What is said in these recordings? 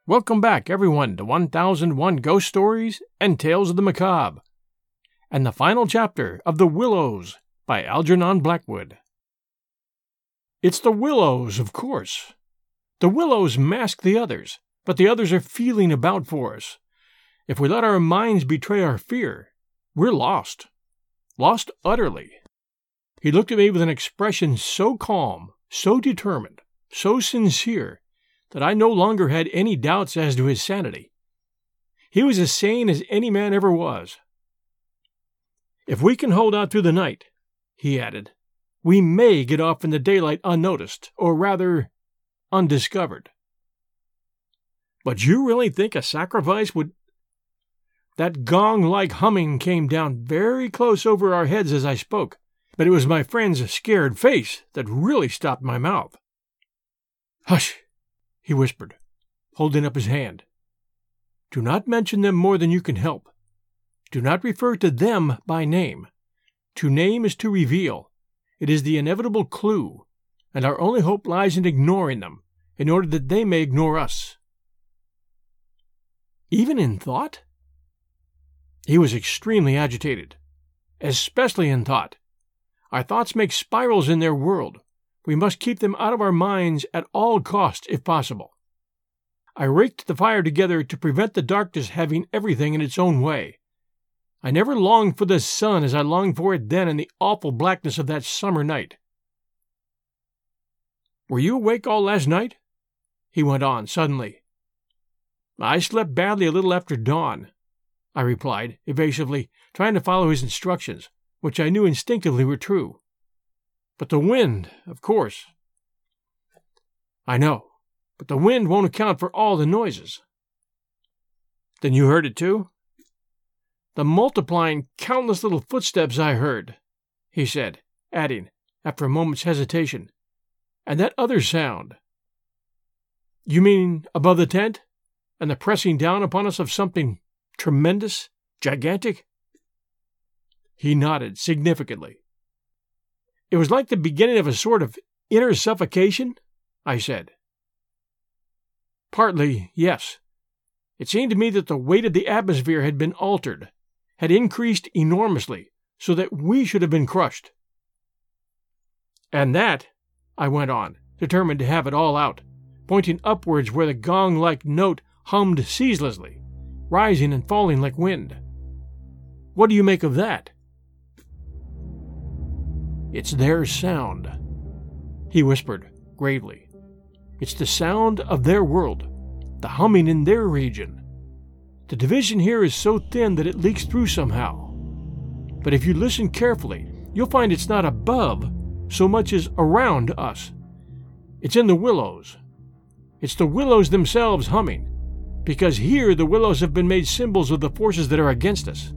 Welcome back, everyone, to 1001 Ghost Stories and Tales of the Macabre, and the final chapter of The Willows by Algernon Blackwood. It's the Willows, of course. The Willows mask the others, but the others are feeling about for us. If we let our minds betray our fear, we're lost. Lost utterly. He looked at me with an expression so calm, so determined, so sincere, that I no longer had any doubts as to his sanity. He was as sane as any man ever was. If we can hold out through the night, he added, we may get off in the daylight unnoticed, or rather, undiscovered. But you really think a sacrifice would... That gong-like humming came down very close over our heads as I spoke, but it was my friend's scared face that really stopped my mouth. Hush! He whispered, holding up his hand. Do not mention them more than you can help. Do not refer to them by name. To name is to reveal. It is the inevitable clue, and our only hope lies in ignoring them, in order that they may ignore us. Even in thought? He was extremely agitated. Especially in thought. Our thoughts make spirals in their world. We must keep them out of our minds at all costs, if possible. I raked the fire together to prevent the darkness having everything in its own way. I never longed for the sun as I longed for it then in the awful blackness of that summer night. Were you awake all last night? He went on suddenly. I slept badly a little after dawn, I replied, evasively, trying to follow his instructions, which I knew instinctively were true. But the wind, of course. I know, but the wind won't account for all the noises. Then you heard it too? The multiplying, countless little footsteps I heard, he said, adding, after a moment's hesitation, and that other sound. You mean above the tent, and the pressing down upon us of something tremendous, gigantic? He nodded significantly. It was like the beginning of a sort of inner suffocation, I said. Partly, yes. It seemed to me that the weight of the atmosphere had been altered, had increased enormously, so that we should have been crushed. And that, I went on, determined to have it all out, pointing upwards where the gong-like note hummed ceaselessly, rising and falling like wind. What do you make of that? It's their sound, he whispered gravely. It's the sound of their world, the humming in their region. The division here is so thin that it leaks through somehow. But if you listen carefully, you'll find it's not above so much as around us. It's in the willows. It's the willows themselves humming, because here the willows have been made symbols of the forces that are against us.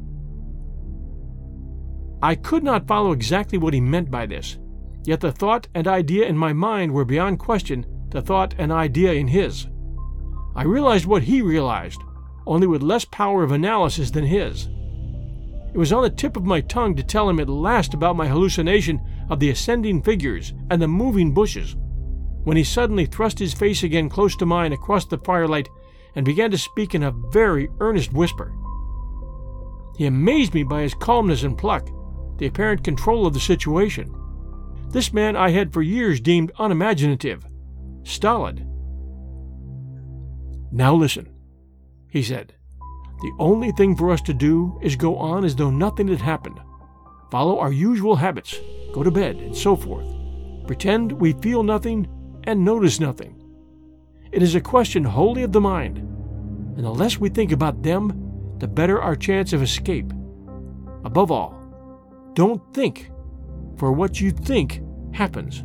I could not follow exactly what he meant by this, yet the thought and idea in my mind were beyond question the thought and idea in his. I realized what he realized, only with less power of analysis than his. It was on the tip of my tongue to tell him at last about my hallucination of the ascending figures and the moving bushes, when he suddenly thrust his face again close to mine across the firelight and began to speak in a very earnest whisper. He amazed me by his calmness and pluck, the apparent control of the situation. This man I had for years deemed unimaginative, stolid. Now listen, he said. The only thing for us to do is go on as though nothing had happened. Follow our usual habits, go to bed, and so forth. Pretend we feel nothing and notice nothing. It is a question wholly of the mind, and the less we think about them, the better our chance of escape. Above all, don't think, for what you think happens.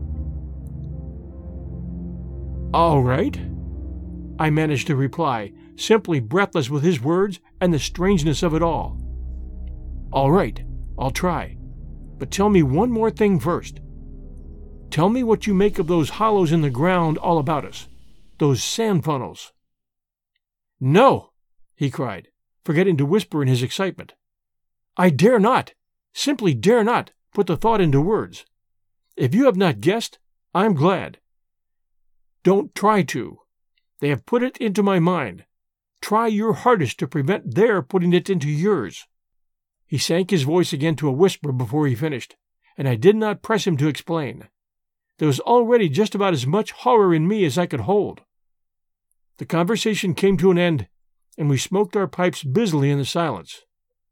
All right, I managed to reply, simply breathless with his words and the strangeness of it all. All right, I'll try, but tell me one more thing first. Tell me what you make of those hollows in the ground all about us, those sand funnels. No, he cried, forgetting to whisper in his excitement. I dare not, simply dare not, put the thought into words. If you have not guessed, I'm glad. Don't try to. They have put it into my mind. Try your hardest to prevent their putting it into yours." He sank his voice again to a whisper before he finished, and I did not press him to explain. There was already just about as much horror in me as I could hold. The conversation came to an end, and we smoked our pipes busily in the silence.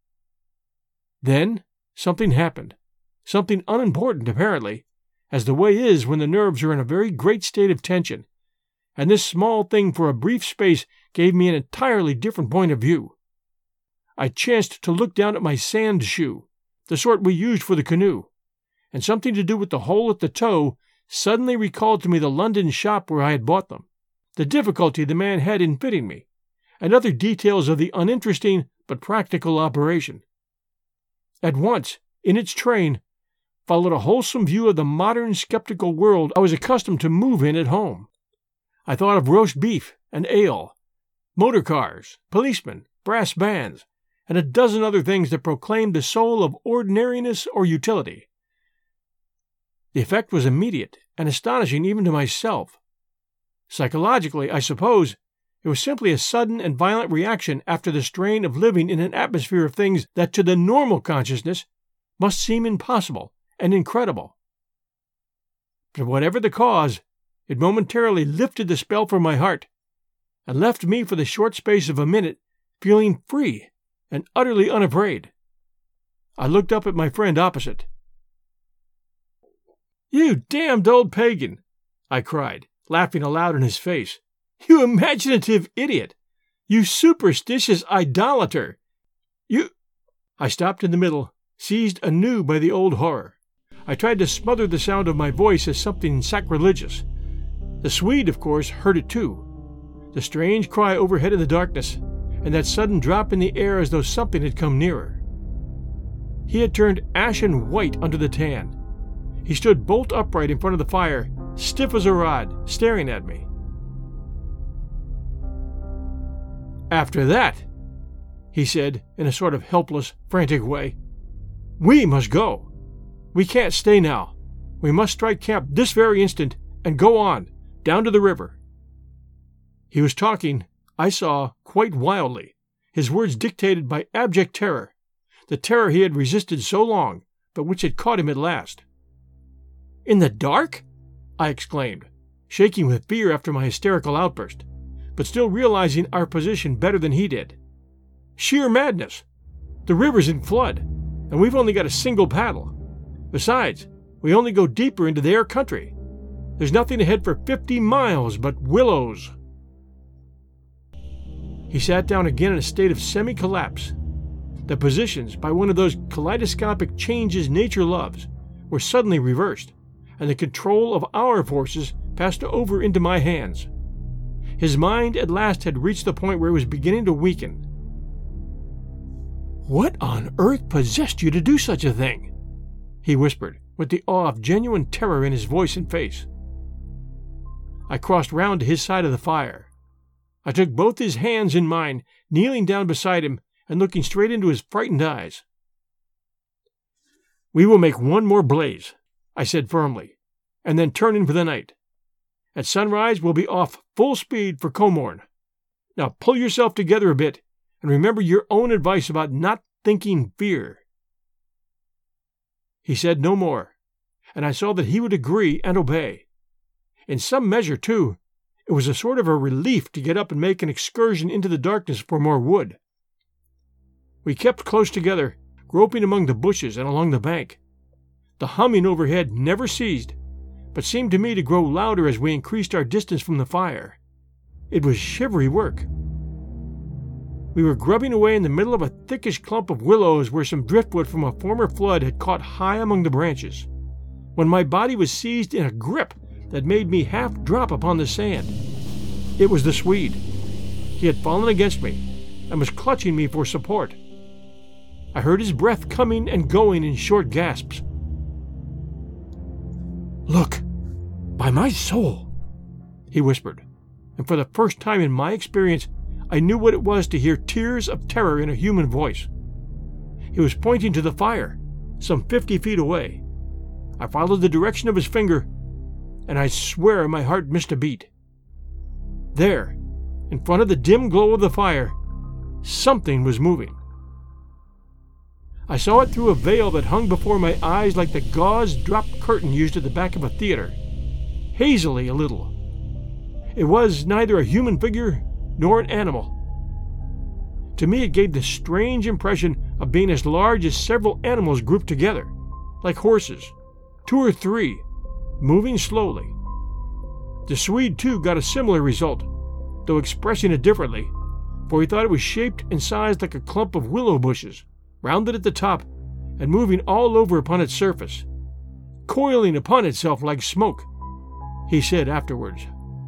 Then something happened, something unimportant apparently, as the way is when the nerves are in a very great state of tension, and this small thing for a brief space gave me an entirely different point of view. I chanced to look down at my sand shoe, the sort we used for the canoe, and something to do with the hole at the toe suddenly recalled to me the London shop where I had bought them, the difficulty the man had in fitting me, and other details of the uninteresting but practical operation. At once, in its train, followed a wholesome view of the modern skeptical world I was accustomed to move in at home. I thought of roast beef and ale, motor cars, policemen, brass bands, and a dozen other things that proclaimed the soul of ordinariness or utility. The effect was immediate and astonishing even to myself. Psychologically, I suppose, it was simply a sudden and violent reaction after the strain of living in an atmosphere of things that to the normal consciousness must seem impossible and incredible. But whatever the cause, it momentarily lifted the spell from my heart and left me for the short space of a minute feeling free and utterly unafraid. I looked up at my friend opposite. "You damned old pagan!" I cried, laughing aloud in his face. "You imaginative idiot! You superstitious idolater! You—" I stopped in the middle, seized anew by the old horror. I tried to smother the sound of my voice as something sacrilegious. The Swede, of course, heard it too. The strange cry overhead in the darkness, and that sudden drop in the air as though something had come nearer. He had turned ashen white under the tan. He stood bolt upright in front of the fire, stiff as a rod, staring at me. "After that," he said in a sort of helpless, frantic way, "we must go. We can't stay now. We must strike camp this very instant and go on, down to the river." He was talking, I saw, quite wildly, his words dictated by abject terror, the terror he had resisted so long, but which had caught him at last. "In the dark?" I exclaimed, shaking with fear after my hysterical outburst, but still realizing our position better than he did. "Sheer madness! The river's in flood, and we've only got a single paddle. Besides, we only go deeper into their country. There's nothing ahead for 50 miles but willows." He sat down again in a state of semi-collapse. The positions, by one of those kaleidoscopic changes nature loves, were suddenly reversed, and the control of our forces passed over into my hands. His mind at last had reached the point where it was beginning to weaken. "What on earth possessed you to do such a thing?" he whispered, with the awe of genuine terror in his voice and face. I crossed round to his side of the fire. I took both his hands in mine, kneeling down beside him and looking straight into his frightened eyes. "We will make one more blaze," I said firmly, "and then turn in for the night. At sunrise we'll be off full speed for Comorn. Now pull yourself together a bit, and remember your own advice about not thinking fear." He said no more, and I saw that he would agree and obey. In some measure, too, it was a sort of a relief to get up and make an excursion into the darkness for more wood. We kept close together, groping among the bushes and along the bank. The humming overhead never ceased, but seemed to me to grow louder as we increased our distance from the fire. It was shivery work. We were grubbing away in the middle of a thickish clump of willows where some driftwood from a former flood had caught high among the branches, when my body was seized in a grip that made me half drop upon the sand. It was the Swede. He had fallen against me and was clutching me for support. I heard his breath coming and going in short gasps. "Look, by my soul," he whispered, and for the first time in my experience I knew what it was to hear tears of terror in a human voice. He was pointing to the fire, some 50 feet away. I followed the direction of his finger, and I swear my heart missed a beat. There, in front of the dim glow of the fire, something was moving. I saw it through a veil that hung before my eyes like the gauze-dropped curtain used at the back of a theater, hazily a little. It was neither a human figure nor an animal. To me it gave the strange impression of being as large as several animals grouped together, like horses, 2 or 3, moving slowly. The Swede, too, got a similar result, though expressing it differently, for he thought it was shaped and sized like a clump of willow bushes, rounded at the top and moving all over upon its surface, coiling upon itself like smoke, he said afterwards.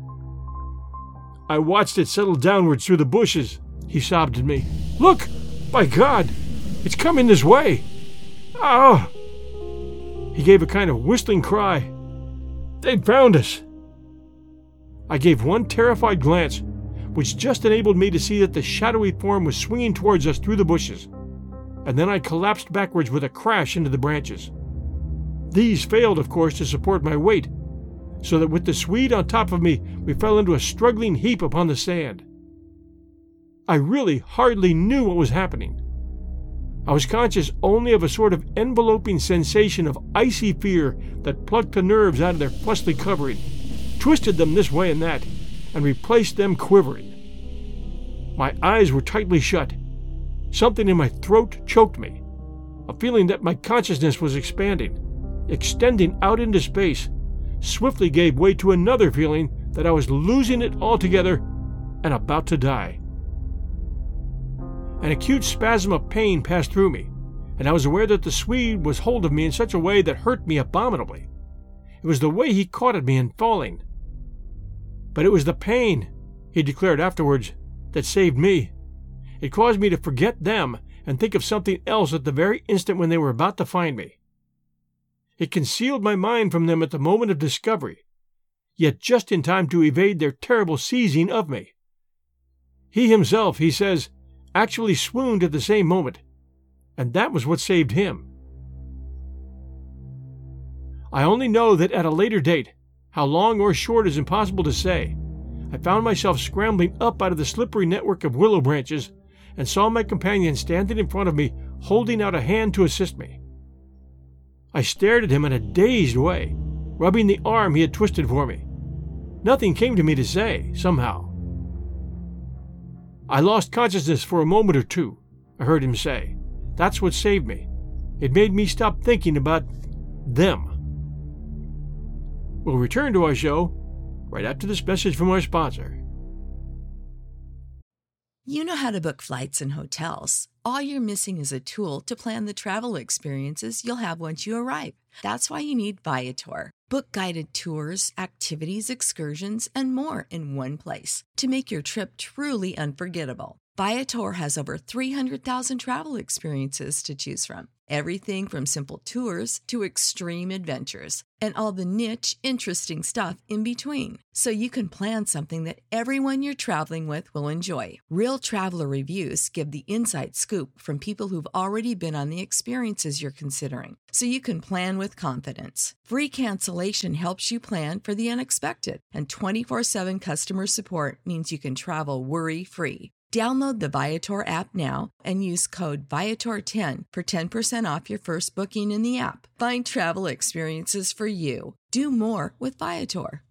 I watched it settle downwards through the bushes, he sobbed at me. Look! By God! It's coming this way! Ah! He gave a kind of whistling cry. They'd found us! I gave one terrified glance, which just enabled me to see that the shadowy form was swinging towards us through the bushes, and then I collapsed backwards with a crash into the branches. These failed, of course, to support my weight, so that with the Swede on top of me, we fell into a struggling heap upon the sand. I really hardly knew what was happening. I was conscious only of a sort of enveloping sensation of icy fear that plucked the nerves out of their fleshly covering, twisted them this way and that, and replaced them quivering. My eyes were tightly shut. Something in my throat choked me. A feeling that my consciousness was expanding, extending out into space, swiftly gave way to another feeling that I was losing it altogether and about to die. An acute spasm of pain passed through me, and I was aware that the Swede was hold of me in such a way that hurt me abominably. It was the way he caught at me in falling. But it was the pain, he declared afterwards, that saved me. It caused me to forget them and think of something else at the very instant when they were about to find me. It concealed my mind from them at the moment of discovery, yet just in time to evade their terrible seizing of me. He himself, he says, actually swooned at the same moment, and that was what saved him. I only know that at a later date, how long or short is impossible to say, I found myself scrambling up out of the slippery network of willow branches and saw my companion standing in front of me, holding out a hand to assist me. I stared at him in a dazed way, rubbing the arm he had twisted for me. Nothing came to me to say, somehow. I lost consciousness for a moment or two, I heard him say. That's what saved me. It made me stop thinking about them. We'll return to our show right after this message from our sponsor. You know how to book flights and hotels. All you're missing is a tool to plan the travel experiences you'll have once you arrive. That's why you need Viator. Book guided tours, activities, excursions, and more in one place to make your trip truly unforgettable. Viator has over 300,000 travel experiences to choose from. Everything from simple tours to extreme adventures and all the niche, interesting stuff in between. So you can plan something that everyone you're traveling with will enjoy. Real traveler reviews give the inside scoop from people who've already been on the experiences you're considering. So you can plan with confidence. Free cancellation helps you plan for the unexpected. And 24/7 customer support means you can travel worry-free. Download the Viator app now and use code Viator10 for 10% off your first booking in the app. Find travel experiences for you. Do more with Viator.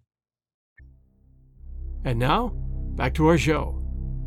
And now, back to our show.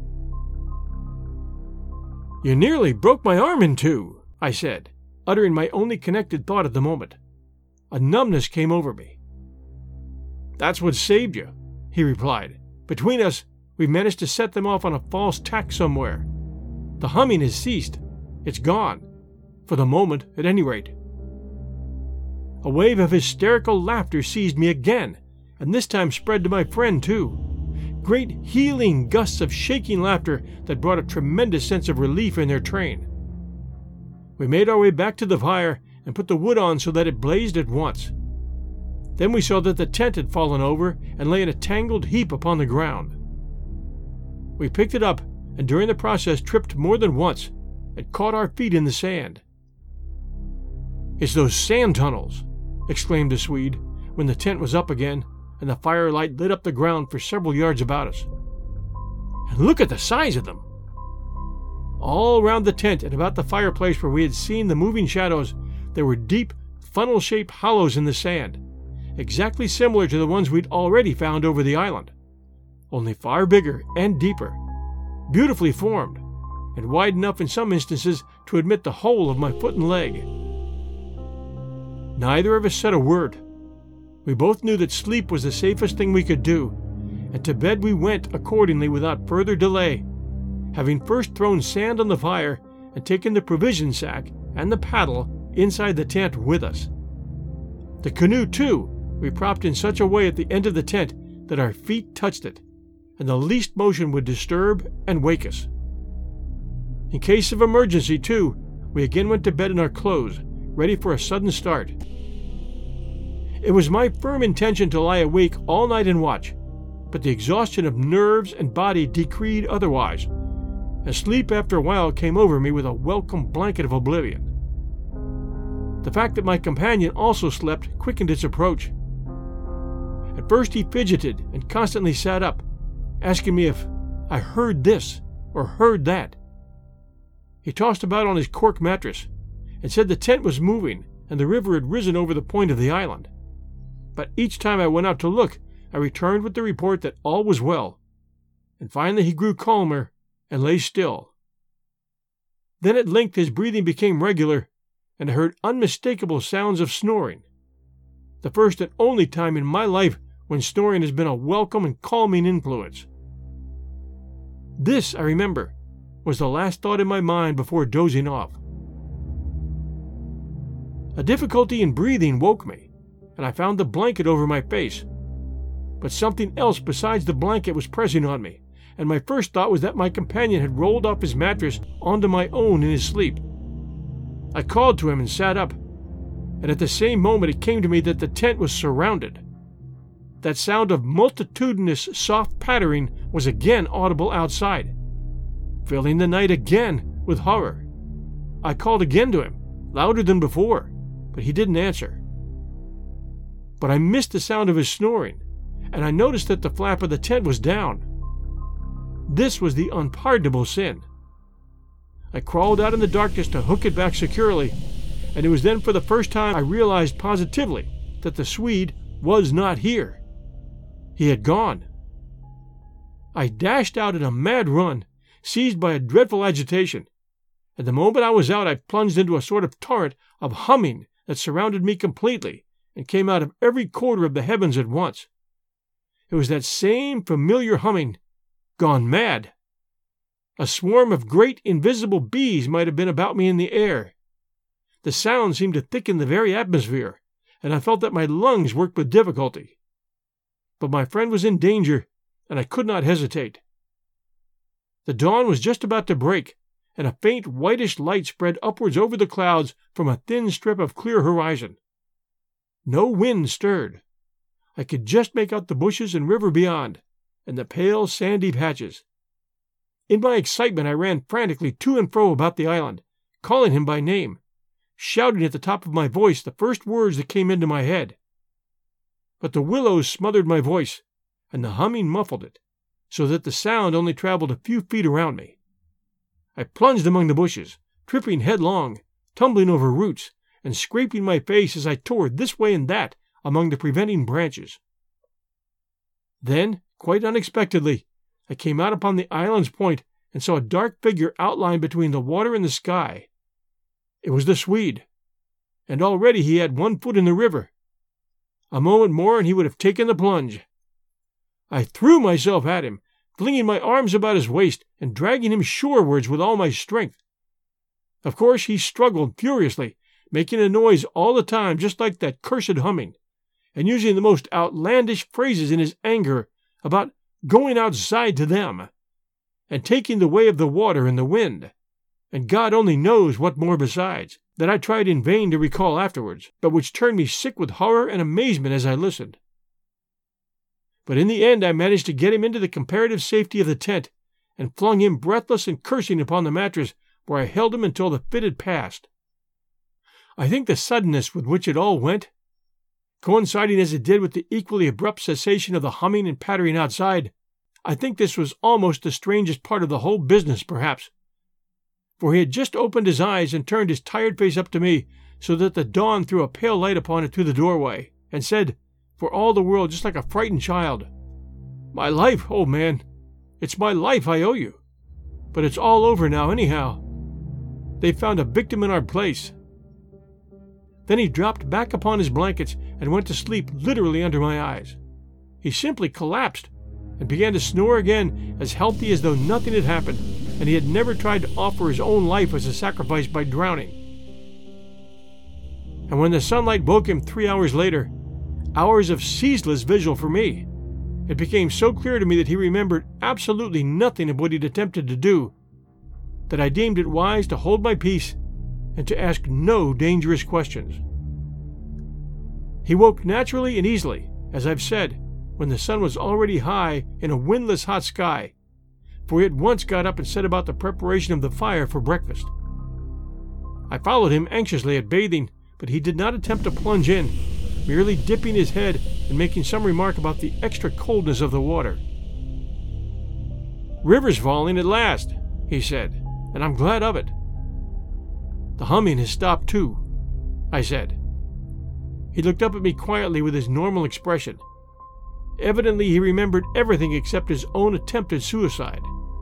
You nearly broke my arm in two, I said, uttering my only connected thought at the moment. A numbness came over me. That's what saved you, he replied. Between us, we've managed to set them off on a false tack somewhere. The humming has ceased. It's gone. For the moment, at any rate. A wave of hysterical laughter seized me again, and this time spread to my friend, too. Great healing gusts of shaking laughter that brought a tremendous sense of relief in their train. We made our way back to the fire and put the wood on so that it blazed at once. Then we saw that the tent had fallen over and lay in a tangled heap upon the ground. We picked it up, and during the process tripped more than once, and caught our feet in the sand. It's those sand tunnels, exclaimed the Swede, when the tent was up again, and the firelight lit up the ground for several yards about us. And look at the size of them! All around the tent and about the fireplace where we had seen the moving shadows, there were deep, funnel-shaped hollows in the sand, exactly similar to the ones we'd already found over the island, only far bigger and deeper, beautifully formed, and wide enough in some instances to admit the whole of my foot and leg. Neither of us said a word. We both knew that sleep was the safest thing we could do, and to bed we went accordingly without further delay, having first thrown sand on the fire and taken the provision sack and the paddle inside the tent with us. The canoe, too, we propped in such a way at the end of the tent that our feet touched it, and the least motion would disturb and wake us. In case of emergency, too, we again went to bed in our clothes, ready for a sudden start. It was my firm intention to lie awake all night and watch, but the exhaustion of nerves and body decreed otherwise, and sleep after a while came over me with a welcome blanket of oblivion. The fact that my companion also slept quickened its approach. At first he fidgeted and constantly sat up, asking me if I heard this or heard that. He tossed about on his cork mattress and said the tent was moving and the river had risen over the point of the island. But each time I went out to look, I returned with the report that all was well, and finally he grew calmer and lay still. Then at length his breathing became regular, and I heard unmistakable sounds of snoring, the first and only time in my life when snoring has been a welcome and calming influence. This, I remember, was the last thought in my mind before dozing off. A difficulty in breathing woke me, and I found the blanket over my face. But something else besides the blanket was pressing on me, and my first thought was that my companion had rolled off his mattress onto my own in his sleep. I called to him and sat up, and at the same moment it came to me that the tent was surrounded. That sound of multitudinous soft pattering was again audible outside, filling the night again with horror. I called again to him, louder than before, but he didn't answer. But I missed the sound of his snoring, and I noticed that the flap of the tent was down. This was the unpardonable sin. I crawled out in the darkness to hook it back securely, and it was then for the first time I realized positively that the Swede was not here. He had gone. I dashed out in a mad run, seized by a dreadful agitation, and the moment I was out I plunged into a sort of torrent of humming that surrounded me completely and came out of every quarter of the heavens at once. It was that same familiar humming, gone mad. A swarm of great invisible bees might have been about me in the air. The sound seemed to thicken the very atmosphere, and I felt that my lungs worked with difficulty. But my friend was in danger, and I could not hesitate. The dawn was just about to break, and a faint whitish light spread upwards over the clouds from a thin strip of clear horizon. No wind stirred. I could just make out the bushes and river beyond, and the pale sandy patches. In my excitement I ran frantically to and fro about the island, calling him by name, shouting at the top of my voice the first words that came into my head. But the willows smothered my voice, and the humming muffled it, so that the sound only traveled a few feet around me. I plunged among the bushes, tripping headlong, tumbling over roots, and scraping my face as I tore this way and that among the preventing branches. Then, quite unexpectedly, I came out upon the island's point and saw a dark figure outlined between the water and the sky. It was the Swede, and already he had one foot in the river. A moment more and he would have taken the plunge. I threw myself at him, flinging my arms about his waist and dragging him shorewards with all my strength. Of course he struggled furiously, making a noise all the time just like that cursed humming, and using the most outlandish phrases in his anger about going outside to them, and taking the way of the water and the wind, and God only knows what more besides, that I tried in vain to recall afterwards, but which turned me sick with horror and amazement as I listened. But in the end I managed to get him into the comparative safety of the tent, and flung him breathless and cursing upon the mattress, where I held him until the fit had passed. I think the suddenness with which it all went, coinciding as it did with the equally abrupt cessation of the humming and pattering outside, I think this was almost the strangest part of the whole business, perhaps. For he had just opened his eyes and turned his tired face up to me so that the dawn threw a pale light upon it through the doorway, and said, for all the world just like a frightened child, "My life, old man. It's my life I owe you. But it's all over now anyhow. They've found a victim in our place." Then he dropped back upon his blankets and went to sleep literally under my eyes. He simply collapsed and began to snore again, as healthy as though nothing had happened, and he had never tried to offer his own life as a sacrifice by drowning. And when the sunlight woke him 3 hours later, hours of ceaseless vigil for me, it became so clear to me that he remembered absolutely nothing of what he'd attempted to do, that I deemed it wise to hold my peace and to ask no dangerous questions. He woke naturally and easily, as I've said, when the sun was already high in a windless hot sky, for he at once got up and set about the preparation of the fire for breakfast. I followed him anxiously at bathing, but he did not attempt to plunge in, merely dipping his head and making some remark about the extra coldness of the water. "River's falling at last," he said, "and I'm glad of it." "The humming has stopped too," I said. He looked up at me quietly with his normal expression. Evidently he remembered everything except his own attempted suicide.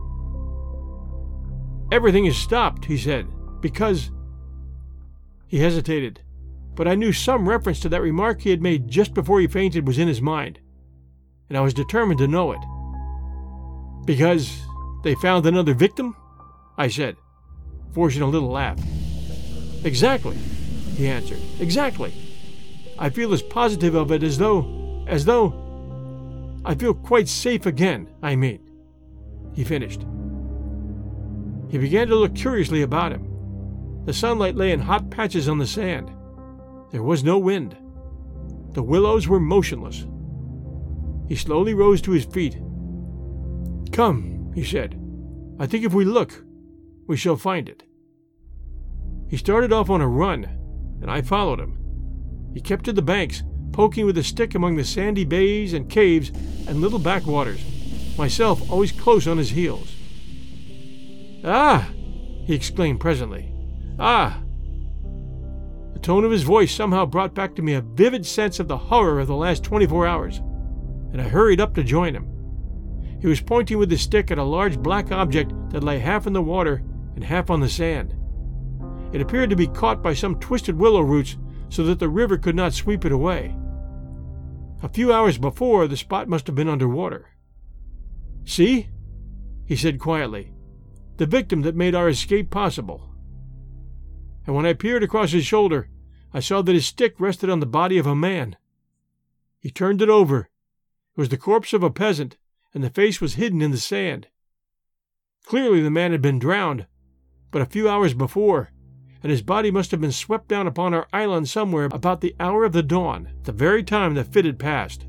"Everything has stopped," he said, "because—" He hesitated, but I knew some reference to that remark he had made just before he fainted was in his mind, and I was determined to know it. "Because they found another victim?" I said, forcing a little laugh. "Exactly," he answered, "exactly. I feel as positive of it as though I feel quite safe again, I mean," he finished. He began to look curiously about him. The sunlight lay in hot patches on the sand. There was no wind. The willows were motionless. He slowly rose to his feet. "Come," he said. "I think if we look, we shall find it." He started off on a run, and I followed him. He kept to the banks, poking with a stick among the sandy bays and caves and little backwaters, myself always close on his heels. "Ah!" he exclaimed presently. "Ah!" The tone of his voice somehow brought back to me a vivid sense of the horror of the last 24 hours, and I hurried up to join him. He was pointing with his stick at a large black object that lay half in the water and half on the sand. It appeared to be caught by some twisted willow roots so that the river could not sweep it away. A few hours before, the spot must have been under water. "See?" he said quietly. "The victim that made our escape possible." And when I peered across his shoulder, I saw that his stick rested on the body of a man. He turned it over. It was the corpse of a peasant, and the face was hidden in the sand. Clearly the man had been drowned, but a few hours before, and his body must have been swept down upon our island somewhere about the hour of the dawn, the very time the fit had passed.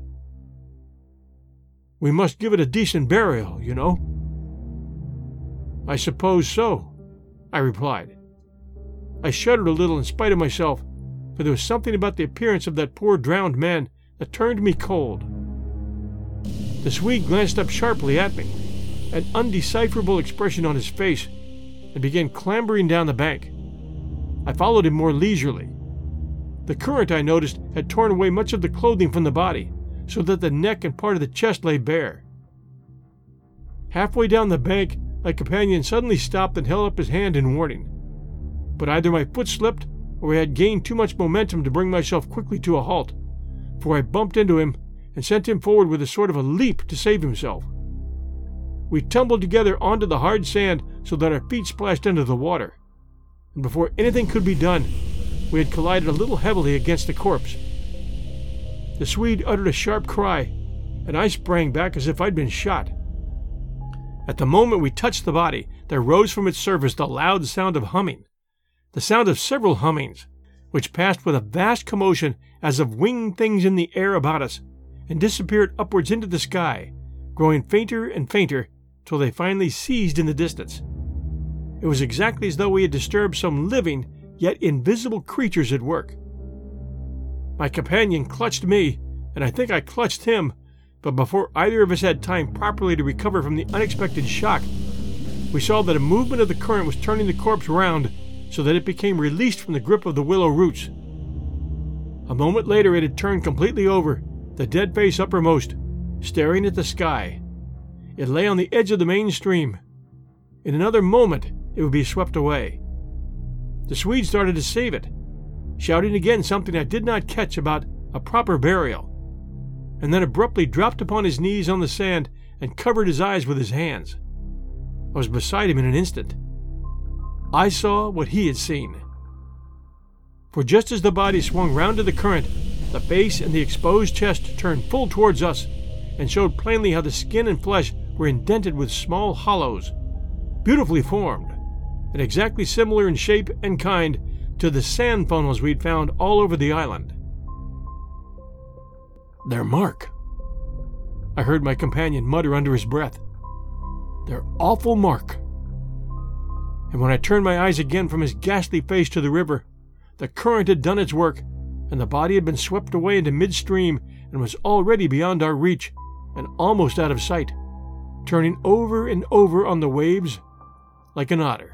"We must give it a decent burial, you know." "I suppose so," I replied. I shuddered a little in spite of myself, for there was something about the appearance of that poor drowned man that turned me cold. The Swede glanced up sharply at me, an undecipherable expression on his face, and began clambering down the bank. I followed him more leisurely. The current, I noticed, had torn away much of the clothing from the body, so that the neck and part of the chest lay bare. Halfway down the bank, my companion suddenly stopped and held up his hand in warning. But either my foot slipped, or I had gained too much momentum to bring myself quickly to a halt, for I bumped into him and sent him forward with a sort of a leap to save himself. We tumbled together onto the hard sand so that our feet splashed into the water, and before anything could be done, we had collided a little heavily against the corpse. The Swede uttered a sharp cry, and I sprang back as if I'd been shot. At the moment we touched the body, there rose from its surface the loud sound of humming, the sound of several hummings, which passed with a vast commotion as of winged things in the air about us, and disappeared upwards into the sky, growing fainter and fainter till they finally ceased in the distance. It was exactly as though we had disturbed some living yet invisible creatures at work. My companion clutched me, and I think I clutched him, but before either of us had time properly to recover from the unexpected shock, we saw that a movement of the current was turning the corpse round so that it became released from the grip of the willow roots. A moment later it had turned completely over, the dead face uppermost, staring at the sky. It lay on the edge of the main stream. In another moment it would be swept away. The Swede started to save it, shouting again something I did not catch about a proper burial, and then abruptly dropped upon his knees on the sand and covered his eyes with his hands. I was beside him in an instant. I saw what he had seen. For just as the body swung round to the current, the face and the exposed chest turned full towards us and showed plainly how the skin and flesh were indented with small hollows, beautifully formed, and exactly similar in shape and kind to the sand funnels we'd found all over the island. "Their mark," I heard my companion mutter under his breath. "Their awful mark." And when I turned my eyes again from his ghastly face to the river, the current had done its work, and the body had been swept away into midstream and was already beyond our reach and almost out of sight, turning over and over on the waves like an otter.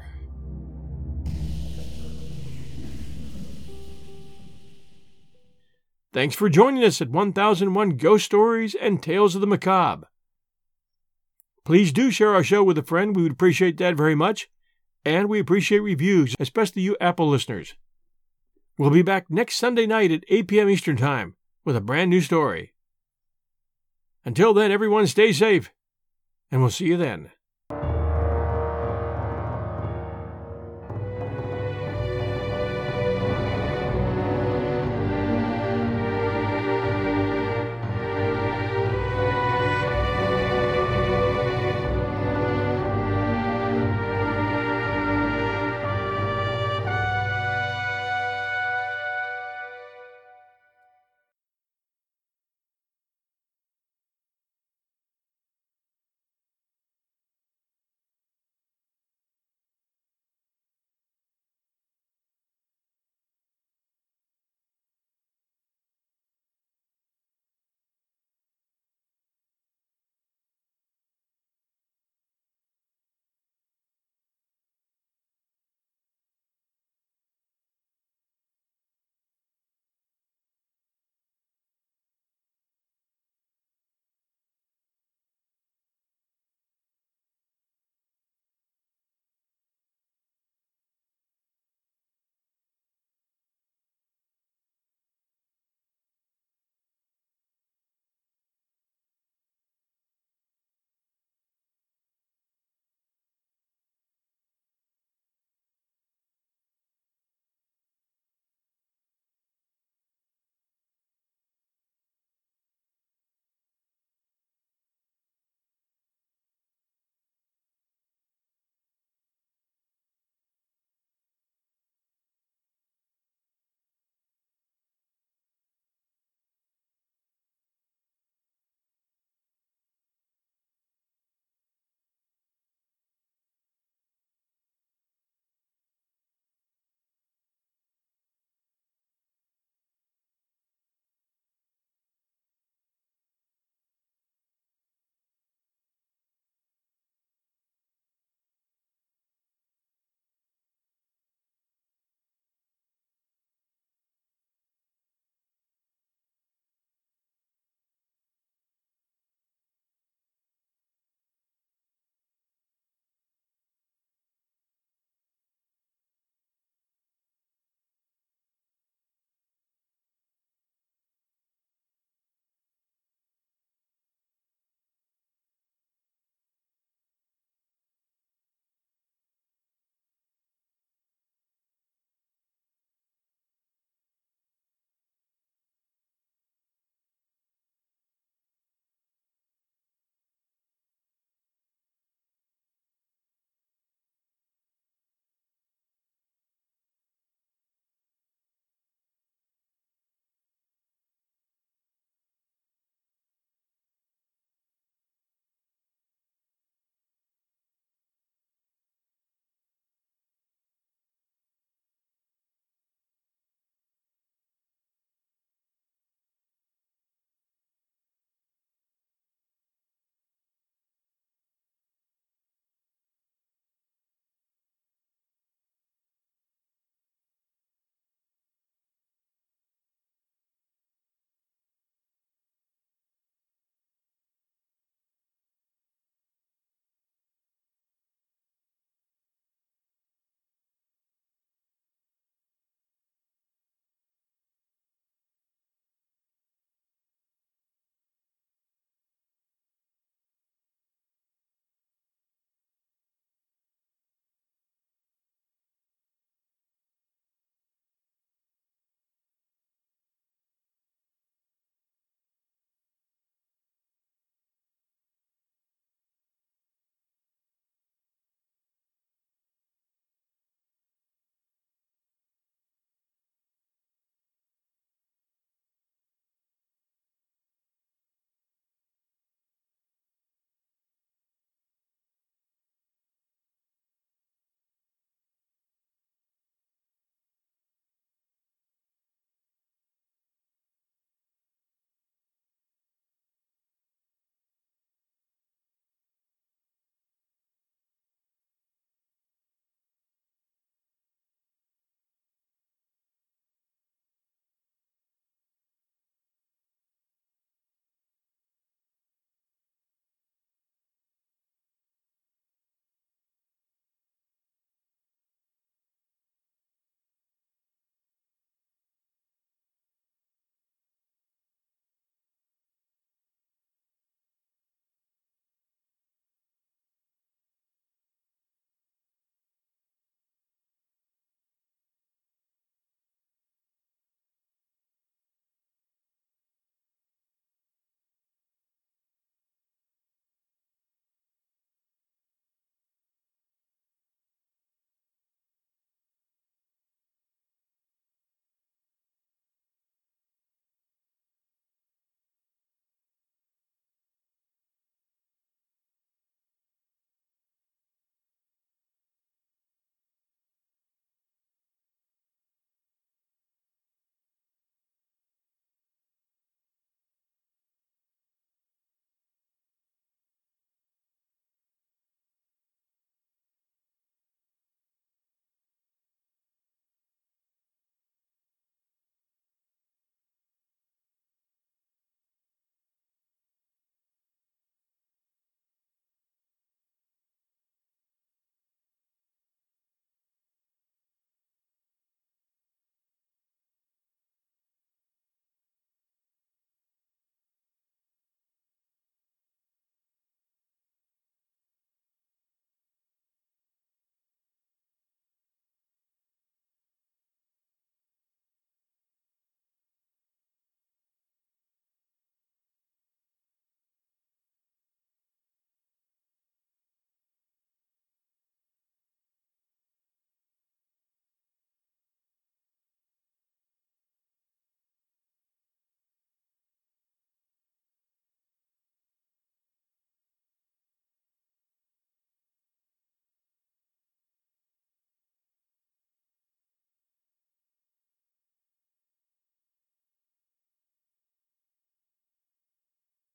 Thanks for joining us at 1001 Ghost Stories and Tales of the Macabre. Please do share our show with a friend. We would appreciate that very much. And we appreciate reviews, especially you Apple listeners. We'll be back next Sunday night at 8 p.m. Eastern Time with a brand new story. Until then, everyone stay safe, and we'll see you then.